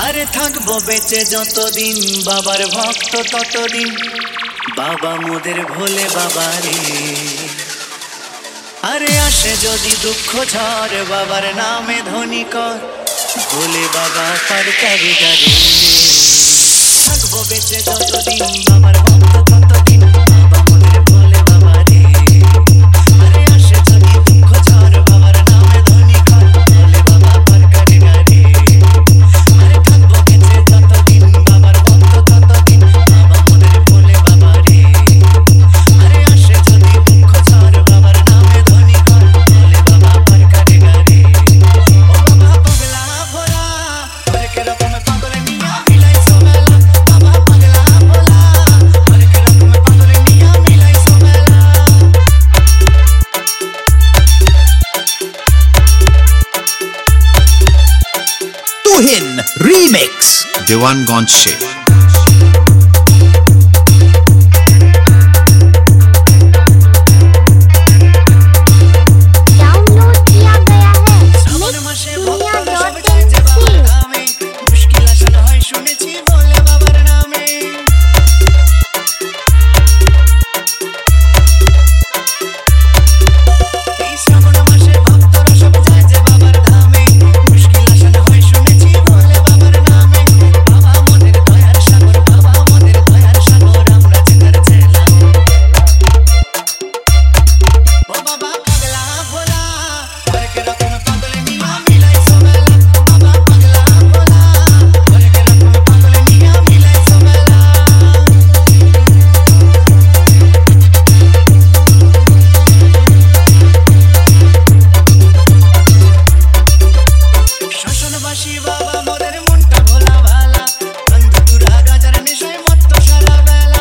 আরে থাকবো বেঁচে যতদিন বাবার ভক্ত ততদিন, বাবা মোদের ভোলে বাবা রে। আরে আসে যদি দুঃখ ঝড় বাবার নামে ধ্বনি কর, ভোলে বাবা পার করে গারে। থাকবো বেঁচে যতদিন বাবার ভক্ত ততদিন, বাবা মোদের ভোলে বাবা রে। আরে আসে যদি দুঃখ ঝড় বাবার নামে ধ্বনি কর, ভোলে বাবা পার করে গারে। আরে থাকবো বেঁচে যতদিন বাবার ভক্ত ততদিন, বাবা মোদের ভোলে বাবা রে। আরে আসে যদি দুঃখ ঝড় বাবার নামে ধ্বনি কর, ভোলে বাবা পার করে গারে। ও বাবা পাগলা ভোলা, হরেক রকম পাগলে নিয়া মিলাইছো মেলা। বাবা পাগলা ভোলা, হরেক রকম পাগলে নিয়া মিলাইছো মেলা। তুহিন রিমিক্স দেওয়ানগঞ্জ से। डाउनलोड किया गया है শ্রাবণ মাসে ভক্তরা সব दुनिया.in চায় যে বাবার ধামে, মুশকিল আসান হয় শুনেছি ভোলে বাবার নামে। এই শ্রাবণ মাসে ভক্তরা সব চায় যে বাবার ধামে, মুশকিল আসান হয় শুনেছি ভোলে বাবার নামে। বাবা মনের দয়ার সাগর, বাবা মনের দয়ার সাগর, আমরা চিন্তার ছেলা। ও বাবা পাগলা ভোলা, হরেক রকম পাগলে নিয়া মিলাইছো মেলা। বাবা পাগলা ভোলা, হরেক রকম পাগলে নিয়া মিলাইছো মেলা। শ্মশানবাসী বাবা মোদের মনটা ভোলা ভালা, বন্ধুরা গাজার নেশায় মত্ত সারা বেলা।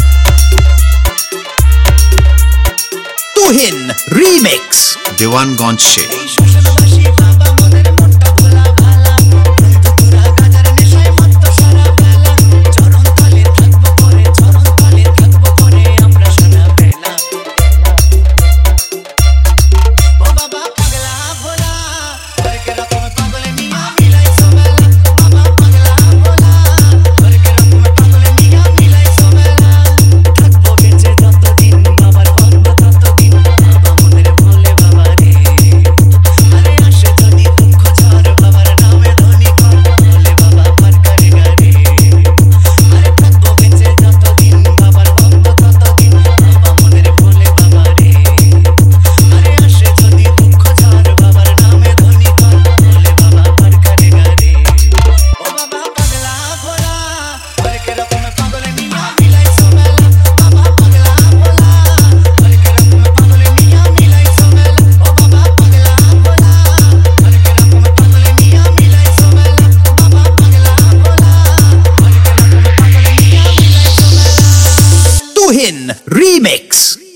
তুহিন রিমিক্স দেওয়ানগঞ্জ से। এই শ্মশানবাসী বাবা মোদের মনটা ভোলা ভালা, বন্ধুরা গাজার নেশায় মত্ত সারা বেলা। চরণ তলে থাকবো পরে, চরণ তলে থাকবো পরে আমরা সারা বেলা। ও বাবা পাগলা ভোলা, হরেক রকম পাগলে নিয়া মিলাইছো মেলা। বাবা পাগলা ভোলা, হরেক রকম পাগলে নিয়া মিলাইছো মেলা। থাকবো বেঁচে যতদিন বাবার ভক্ত ততদিন, বাবা মোদের ভোলে বাবা রে। আরে আসে যদি দুঃখ ঝড় বাবার নামে ধ্বনি কর, ভোলে বাবা পার করে গারে। আরে থাকবো বেঁচে যতদিন বাবার ভক্ত ততদিন, বাবা মোদের ভোলে বাবা রে। আরে আসে যদি দুঃখ ঝড় বাবার নামে ধ্বনি কর, ভোলে বাবা পার করে গারে। ও বাবা পাগলা ভোলা, হরেক রকম পাগলে নিয়া মিলাইছো মেলা। বাবা পাগলা ভোলা, হরেক রকম পাগলে নিয়া মিলাইছো মেলা। ও বাবা পাগলা ভোলা, হরেক রকম পাগলে নিয়া মিলাইছো মেলা। বাবা পাগলা ভোলা, হরেক রকম পাগলে নিয়া মিলাইছো মেলা। তুহিন রিমিক্স